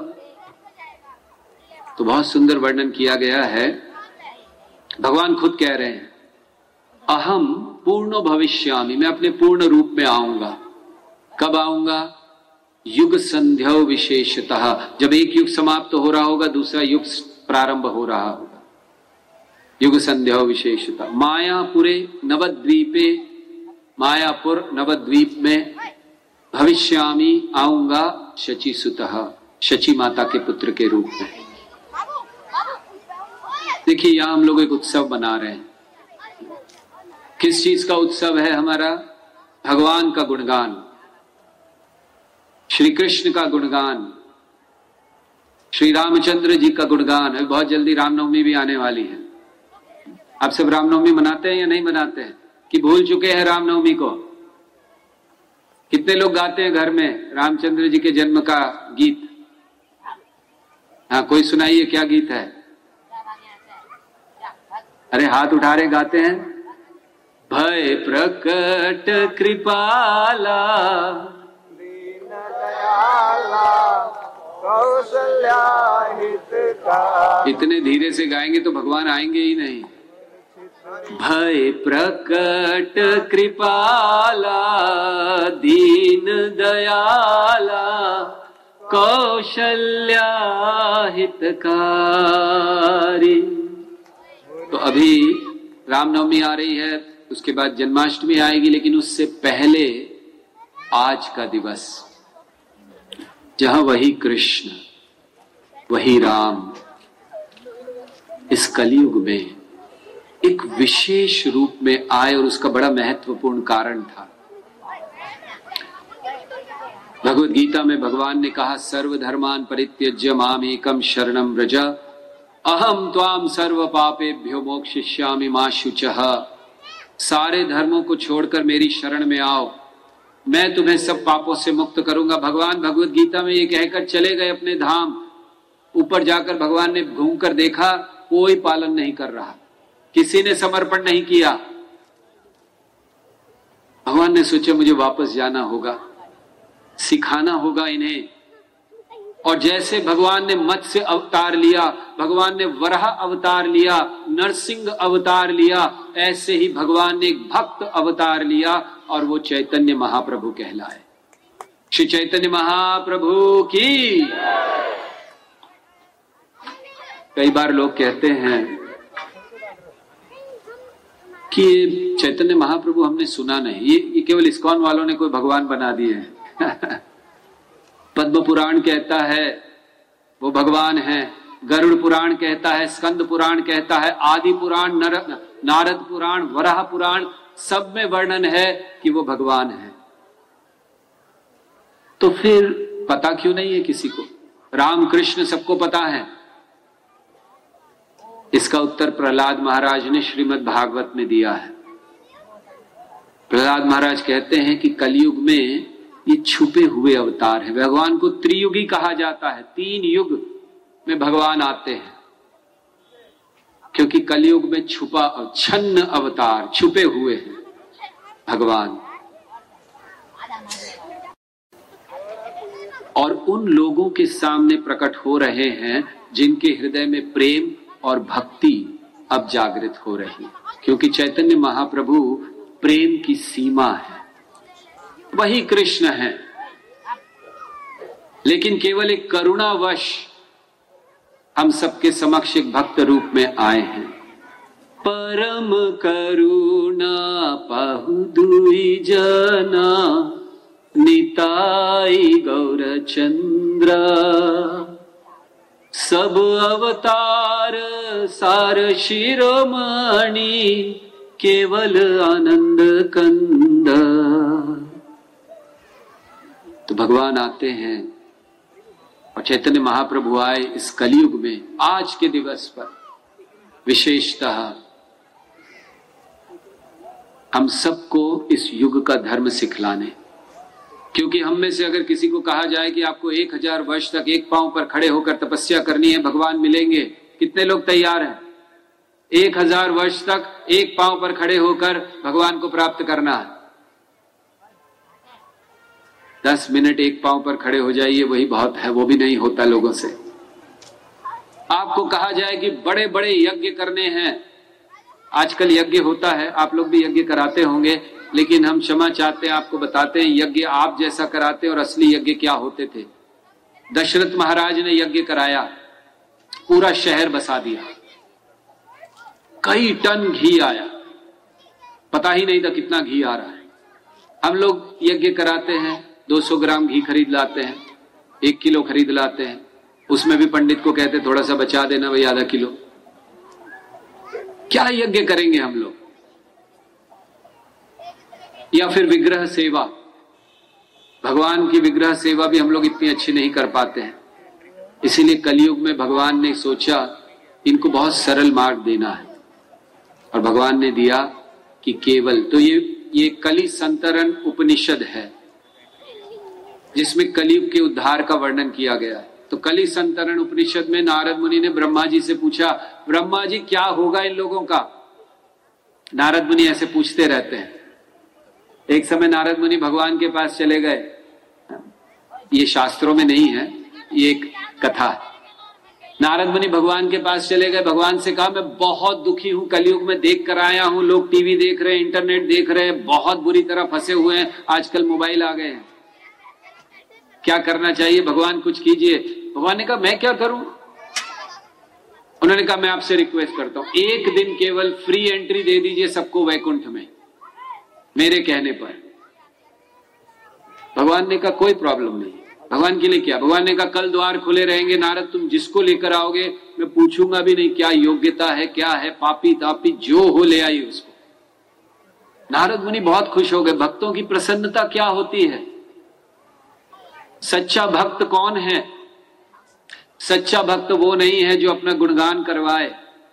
तो बहुत सुंदर वर्णन किया गया है। भगवान खुद कह रहे हैं अहम पूर्ण भविष्यामि, मैं अपने पूर्ण रूप में आऊंगा। कब आऊंगा? युग संध्या विशेषतः, जब एक युग समाप्त हो रहा होगा दूसरा युग प्रारंभ हो रहा होगा। युग संध्या विशेषतः मायापुरे नवद्वीपे, मायापुर नवद्वीप में भविष्यामि आऊंगा शचीसुतः, शची माता के पुत्र के रूप में। देखिए यहां हम लोग एक उत्सव मना रहे हैं। किस चीज का उत्सव है हमारा? भगवान का गुणगान, श्री कृष्ण का गुणगान, श्री रामचंद्र जी का गुणगान। अभी बहुत जल्दी रामनवमी भी आने वाली है। आप सब रामनवमी मनाते हैं या नहीं मनाते हैं, कि भूल चुके हैं रामनवमी को? कितने लोग गाते हैं घर में रामचंद्र जी के जन्म का गीत? हाँ, कोई सुनाइए, क्या गीत है? अरे हाथ उठा रहे, गाते हैं। भय प्रकट कृपाला दीन दयाला कौशल्या हितकारी। इतने धीरे से गाएंगे तो भगवान आएंगे ही नहीं। भय प्रकट कृपाला दीन दयाला कौशल्या हितकारी। तो अभी रामनवमी आ रही है, उसके बाद जन्माष्टमी आएगी, लेकिन उससे पहले आज का दिवस, जहां वही कृष्ण वही राम इस कलयुग में एक विशेष रूप में आए, और उसका बड़ा महत्वपूर्ण कारण था। भगवत गीता में भगवान ने कहा सर्वधर्मान परित्यज्य माम एकम शरणम व्रज अहम त्वाम सर्व पापेभ्यो मोक्षयिष्यामि मा शुचः। सारे धर्मों को छोड़कर मेरी शरण में आओ, मैं तुम्हें सब पापों से मुक्त करूंगा। भगवान भगवत गीता में ये कहकर चले गए अपने धाम। ऊपर जाकर भगवान ने घूमकर देखा, कोई पालन नहीं कर रहा, किसी ने समर्पण नहीं किया। भगवान ने सोचा मुझे वापस जाना होगा, सिखाना होगा इन्हें। और जैसे भगवान ने मत्स्य अवतार लिया, भगवान ने वराह अवतार लिया, नरसिंह अवतार लिया, ऐसे ही भगवान ने एक भक्त अवतार लिया, और वो चैतन्य महाप्रभु कहलाए। श्री चैतन्य महाप्रभु की। कई बार लोग कहते हैं कि चैतन्य महाप्रभु हमने सुना नहीं, ये केवल इस्कॉन वालों ने कोई भगवान बना दिए हैं। पद्म पुराण कहता है वो भगवान है, गरुड़ पुराण कहता है, स्कंद पुराण कहता है, आदि पुराण, नारद पुराण, वराह पुराण, सब में वर्णन है कि वो भगवान है। तो फिर पता क्यों नहीं है किसी को? राम कृष्ण सबको पता है। इसका उत्तर प्रहलाद महाराज ने श्रीमद् भागवत में दिया है। प्रहलाद महाराज कहते हैं कि कलयुग में ये छुपे हुए अवतार है। भगवान को त्रियुगी कहा जाता है, 3 युग में भगवान आते हैं, क्योंकि कलयुग में छुपा छन्न अवतार, छुपे हुए हैं भगवान। और उन लोगों के सामने प्रकट हो रहे हैं जिनके हृदय में प्रेम और भक्ति अब जागृत हो रही, क्योंकि चैतन्य महाप्रभु प्रेम की सीमा है, वही कृष्ण है। लेकिन केवल एक करुणावश हम सबके समक्ष एक भक्त रूप में आए हैं। परम करुणा पाहु दुई जना, निताई गौरचंद्र, सब अवतार सार शिरोमणि, केवल आनंद कंद। तो भगवान आते हैं और चैतन्य महाप्रभु आए इस कलयुग में आज के दिवस पर विशेषतः हम सबको इस युग का धर्म सिखलाने। क्योंकि हम में से अगर किसी को कहा जाए कि आपको 1000 वर्ष तक एक पांव पर खड़े होकर तपस्या करनी है, भगवान मिलेंगे, कितने लोग तैयार हैं? 1000 वर्ष तक एक पांव पर खड़े होकर भगवान को प्राप्त करना है। 10 मिनट एक पांव पर खड़े हो जाइए, वही बहुत है, वो भी नहीं होता लोगों से। आपको कहा जाए कि बड़े बड़े यज्ञ करने हैं, आजकल यज्ञ होता है, आप लोग भी यज्ञ कराते होंगे, लेकिन हम क्षमा चाहते हैं, आपको बताते हैं यज्ञ आप जैसा कराते और असली यज्ञ क्या होते थे। दशरथ महाराज ने यज्ञ कराया, पूरा शहर बसा दिया, कई टन घी आया, पता ही नहीं था कितना घी आ रहा है। हम लोग यज्ञ कराते हैं, 200 ग्राम घी खरीद लाते हैं, 1 किलो खरीद लाते हैं, उसमें भी पंडित को कहते थोड़ा सा बचा देना भाई, आधा किलो। क्या यज्ञ करेंगे हम लोग? या फिर विग्रह सेवा, भगवान की विग्रह सेवा भी हम लोग इतनी अच्छी नहीं कर पाते हैं। इसीलिए कलयुग में भगवान ने सोचा इनको बहुत सरल मार्ग देना है, और भगवान ने दिया कि केवल, तो ये कलि संतरण उपनिषद है जिसमें कलयुग के उद्धार का वर्णन किया गया है। तो कलि संतरण उपनिषद में नारद मुनि ने ब्रह्मा जी से पूछा, ब्रह्मा जी क्या होगा इन लोगों का? नारद मुनि ऐसे पूछते रहते हैं। एक समय नारद मुनि भगवान के पास चले गए, ये शास्त्रों में नहीं है, ये एक कथा है। नारद मुनि भगवान के पास चले गए, भगवान से कहा मैं बहुत दुखी हूं, कलयुग में देख कर आया हूं, लोग टीवी देख रहे हैं, इंटरनेट देख रहे हैं, बहुत बुरी तरह फंसे हुए हैं, आजकल मोबाइल आ गए हैं, क्या करना चाहिए? भगवान कुछ कीजिए। भगवान ने कहा मैं क्या करूं? उन्होंने कहा मैं आपसे रिक्वेस्ट करता हूं, एक दिन केवल फ्री एंट्री दे दीजिए सबको वैकुंठ में, मेरे कहने पर। भगवान ने कहा कोई प्रॉब्लम नहीं। भगवान के लिए क्या? भगवान ने कहा कल द्वार खुले रहेंगे, नारद तुम जिसको लेकर आओगे मैं पूछूंगा भी नहीं क्या योग्यता है, क्या है, पापी तापी जो हो ले आई उसको। नारद मुनि बहुत खुश हो गए। भक्तों की प्रसन्नता क्या होती है? सच्चा भक्त कौन है? सच्चा भक्त वो नहीं है जो अपना गुणगान करवाए।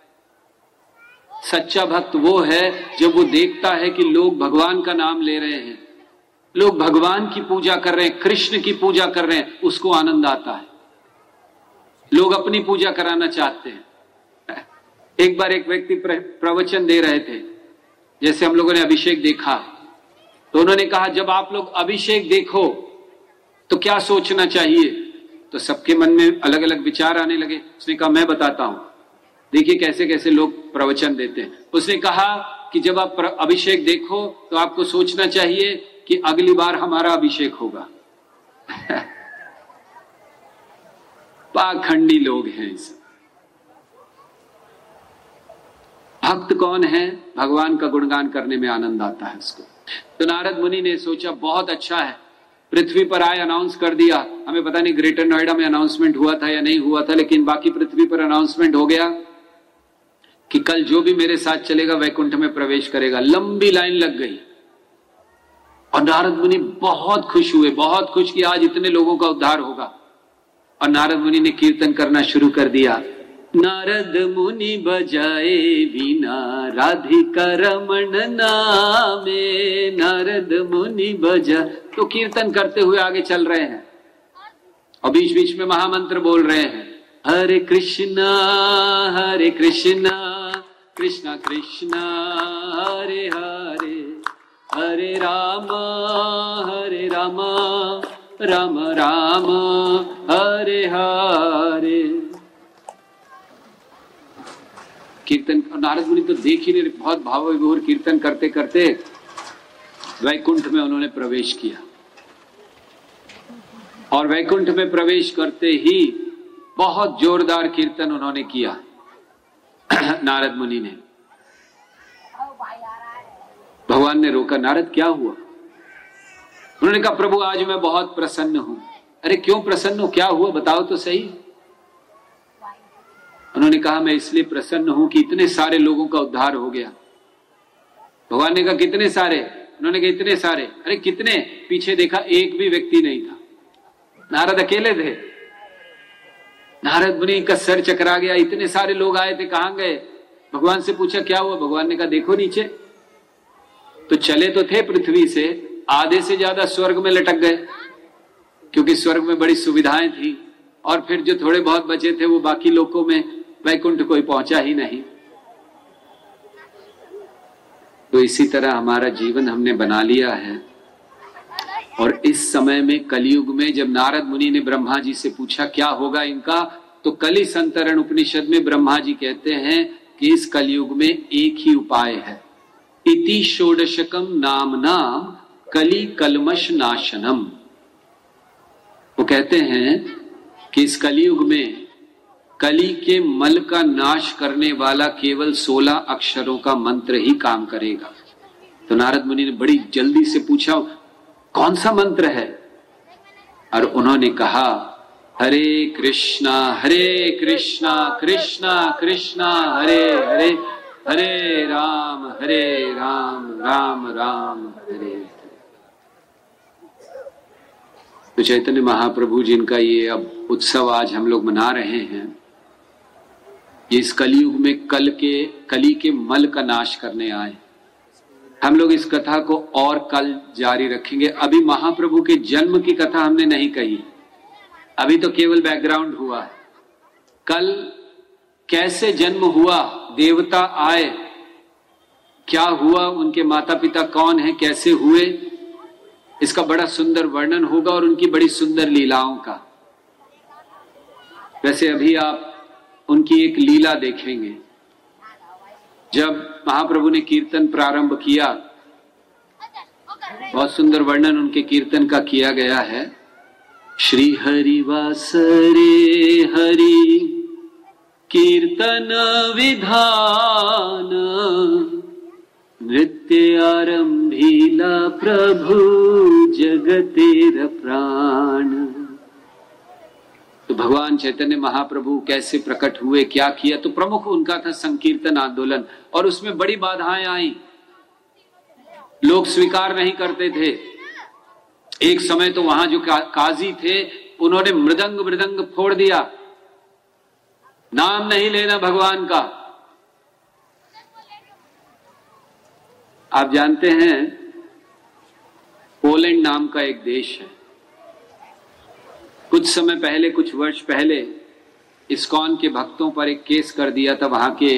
सच्चा भक्त वो है जब वो देखता है कि लोग भगवान का नाम ले रहे हैं, लोग भगवान की पूजा कर रहे हैं, कृष्ण की पूजा कर रहे हैं, उसको आनंद आता है। लोग अपनी पूजा कराना चाहते हैं। एक बार एक व्यक्ति प्रवचन दे रहे थे, जैसे हम लोगों ने अभिषेक देखा, तो उन्होंने कहा जब आप लोग अभिषेक देखो तो क्या सोचना चाहिए? तो सबके मन में अलग अलग विचार आने लगे। उसने कहा मैं बताता हूं, देखिए कैसे कैसे लोग प्रवचन देते हैं। उसने कहा कि जब आप अभिषेक देखो तो आपको सोचना चाहिए कि अगली बार हमारा अभिषेक होगा। पाखंडी लोग हैं इस। भक्त कौन है? भगवान का गुणगान करने में आनंद आता है उसको। तो नारद मुनि ने सोचा बहुत अच्छा है, पृथ्वी पर आए, अनाउंस कर दिया। हमें पता नहीं ग्रेटर नोएडा में अनाउंसमेंट हुआ था या नहीं हुआ था, लेकिन बाकी पृथ्वी पर अनाउंसमेंट हो गया कि कल जो भी मेरे साथ चलेगा वैकुंठ में प्रवेश करेगा। लंबी लाइन लग गई और नारद मुनि बहुत खुश हुए, बहुत खुश कि आज इतने लोगों का उद्धार होगा। और नारद मुनि ने कीर्तन करना शुरू कर दिया। नारद मुनि बजाए वीणा राधिका रमण नामे, नारद मुनि बजा। तो कीर्तन करते हुए आगे चल रहे हैं और बीच बीच में महामंत्र बोल रहे हैं, हरे कृष्णा कृष्णा कृष्णा हरे हरे, हरे राम राम राम हरे हरे। कीर्तन, नारद मुनि तो देख ही नहीं, बहुत भाव विभोर कीर्तन करते करते वैकुंठ में उन्होंने प्रवेश किया। और वैकुंठ में प्रवेश करते ही बहुत जोरदार कीर्तन उन्होंने किया नारद मुनि ने। भगवान ने रोका, नारद क्या हुआ? उन्होंने कहा, प्रभु आज मैं बहुत प्रसन्न हूं। अरे क्यों प्रसन्न हो, क्या हुआ बताओ तो सही। उन्होंने कहा, मैं इसलिए प्रसन्न हूं कि इतने सारे लोगों का उद्धार हो गया। भगवान ने कहा, कितने सारे? उन्होंने कहा, इतने सारे। अरे कितने? पीछे देखा, एक भी व्यक्ति नहीं था, नारद अकेले थे। नारद मुनि का सर चकरा गया, इतने सारे लोग आए थे, कहां गए? भगवान से पूछा क्या हुआ? भगवान ने कहा, देखो नीचे। तो चले तो थे पृथ्वी से, आधे से ज्यादा स्वर्ग में लटक गए, क्योंकि स्वर्ग में बड़ी सुविधाएं थी। और फिर जो थोड़े बहुत बचे थे वो बाकी लोकों में, वैकुंठ कोई पहुंचा ही नहीं। तो इसी तरह हमारा जीवन हमने बना लिया है। और इस समय में कलयुग में जब नारद मुनि ने ब्रह्मा जी से पूछा क्या होगा इनका, तो कलि संतरण उपनिषद में ब्रह्मा जी कहते हैं कि इस कलयुग में एक ही उपाय है, इति षोडशकम नाम कलि कलमश नाशनम। वो कहते हैं कि इस कलयुग में कली के मल का नाश करने वाला केवल 16 अक्षरों का मंत्र ही काम करेगा। तो नारद मुनि ने बड़ी जल्दी से पूछा, कौन सा मंत्र है? और उन्होंने कहा, हरे कृष्णा कृष्णा कृष्णा हरे हरे, हरे राम राम राम हरे हरे। तो चैतन्य महाप्रभु जिनका ये अब उत्सव आज हम लोग मना रहे हैं, ये इस कलयुग में कली के मल का नाश करने आए। हम लोग इस कथा को और कल जारी रखेंगे। अभी महाप्रभु के जन्म की कथा हमने नहीं कही, अभी तो केवल बैकग्राउंड हुआ है। कल कैसे जन्म हुआ, देवता आए, क्या हुआ, उनके माता पिता कौन है, कैसे हुए, इसका बड़ा सुंदर वर्णन होगा और उनकी बड़ी सुंदर लीलाओं का। वैसे अभी आप उनकी एक लीला देखेंगे। जब महाप्रभु ने कीर्तन प्रारंभ किया, बहुत सुंदर वर्णन उनके कीर्तन का किया गया है। श्री हरिवासरे हरि कीर्तन विधान, नृत्य आरंभीला प्रभु जगतेर प्राण। तो भगवान चैतन्य महाप्रभु कैसे प्रकट हुए, क्या किया, तो प्रमुख उनका था संकीर्तन आंदोलन। और उसमें बड़ी बाधाएं आई, लोग स्वीकार नहीं करते थे। एक समय तो वहां जो काजी थे उन्होंने मृदंग फोड़ दिया, नाम नहीं लेना भगवान का। आप जानते हैं पोलैंड नाम का एक देश है, कुछ समय पहले, कुछ वर्ष पहले इस्कॉन के भक्तों पर एक केस कर दिया था वहां के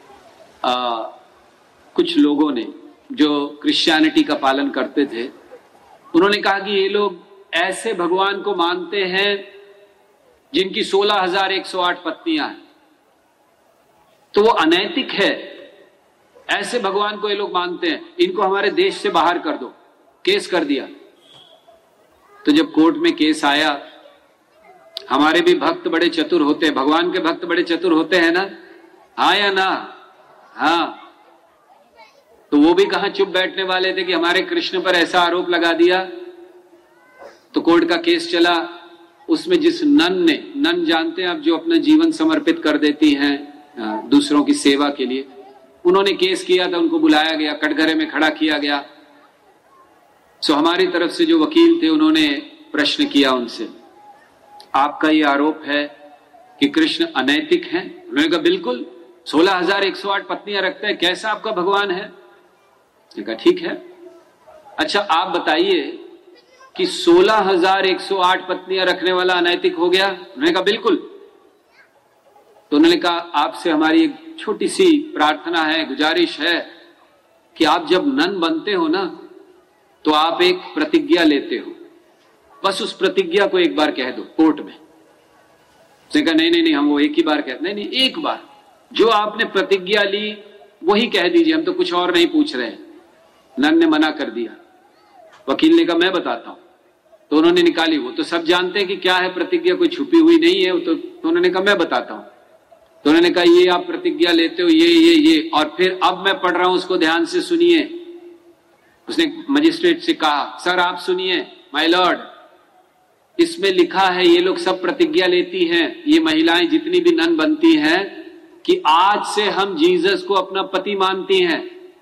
कुछ लोगों ने जो क्रिश्चियनिटी का पालन करते थे। उन्होंने कहा कि ये लोग ऐसे भगवान को मानते हैं जिनकी 16,108 पत्नियां हैं, तो वो अनैतिक है। ऐसे भगवान को ये लोग मानते हैं, इनको हमारे देश से बाहर कर दो। केस कर दिया। तो जब कोर्ट में केस आया, हमारे भी भक्त बड़े चतुर होते हैं, भगवान के भक्त बड़े चतुर होते हैं ना, हाँ या ना? हाँ। तो वो भी कहां चुप बैठने वाले थे कि हमारे कृष्ण पर ऐसा आरोप लगा दिया। तो कोर्ट का केस चला, उसमें जिस नन जानते हैं आप, जो अपना जीवन समर्पित कर देती हैं दूसरों की सेवा के लिए, उन्होंने केस किया था, उनको बुलाया गया, कटघरे में खड़ा किया गया। सो हमारी तरफ से जो वकील थे उन्होंने प्रश्न किया उनसे, आपका ये आरोप है कि कृष्ण अनैतिक हैं? उन्होंने कहा बिल्कुल, 16,108 पत्नियां रखता है, कैसा आपका भगवान है? कहा ठीक है, अच्छा आप बताइए कि 16,108 पत्नियां रखने वाला अनैतिक हो गया? उन्होंने कहा बिल्कुल। तो उन्होंने कहा आपसे हमारी एक छोटी सी प्रार्थना है, गुजारिश है कि आप जब नन बनते हो ना, तो आप एक प्रतिज्ञा लेते हो, बस उस प्रतिज्ञा को एक बार कह दो कोर्ट में। उसने कहा नहीं नहीं नहीं, हम वो एक ही बार कहते, नहीं नहीं, एक बार जो आपने प्रतिज्ञा ली वही कह दीजिए, हम तो कुछ और नहीं पूछ रहे हैं। नन ने मना कर दिया। वकील ने कहा मैं बताता हूं। तो उन्होंने निकाली, वो तो सब जानते हैं कि क्या है प्रतिज्ञा, कोई छुपी हुई नहीं है। तो उन्होंने कहा मैं बताता हूं। तो उन्होंने कहा ये आप प्रतिज्ञा लेते हो, ये और फिर अब मैं पढ़ रहा हूं, उसको ध्यान से सुनिए। उसने मजिस्ट्रेट से कहा सर आप सुनिए, माय लॉर्ड, इसमें लिखा है ये लोग सब प्रतिज्ञा लेती हैं, ये महिलाएं जितनी भी नन बनती हैं, कि आज से हम जीसस को अपना पति मानती हैं।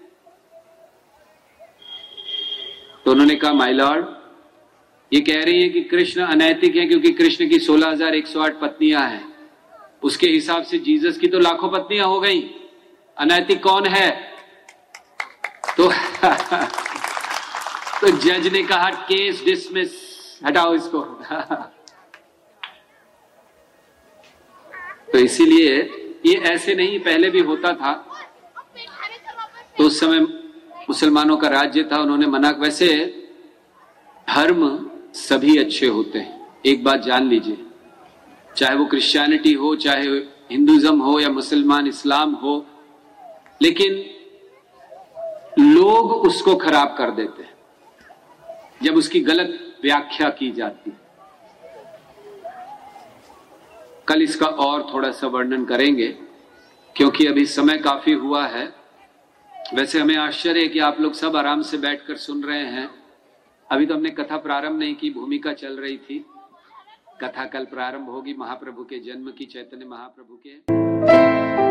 तो उन्होंने कहा माय लॉर्ड, ये कह रही है कि कृष्ण अनैतिक है क्योंकि कृष्ण की 16,108 पत्नियां हैं, उसके हिसाब से जीसस की तो लाखों पत्नियां हो गई, अनैतिक कौन है? तो तो जज ने कहा केस डिसमिस, हटाओ इसको। तो इसीलिए ये ऐसे नहीं, पहले भी होता था। तो उस समय मुसलमानों का राज्य था, उन्होंने मना। वैसे धर्म सभी अच्छे होते हैं, एक बात जान लीजिए, चाहे वो क्रिश्चियनिटी हो, चाहे हिंदुइज्म हो, या मुसलमान इस्लाम हो, लेकिन लोग उसको खराब कर देते हैं जब उसकी गलत व्याख्या की जाती है। कल इसका और थोड़ा सा वर्णन करेंगे क्योंकि अभी समय काफी हुआ है। वैसे हमें आश्चर्य है कि आप लोग सब आराम से बैठकर सुन रहे हैं। अभी तो हमने कथा प्रारंभ नहीं की, भूमिका चल रही थी। कथा कल प्रारंभ होगी महाप्रभु के जन्म की, चैतन्य महाप्रभु के।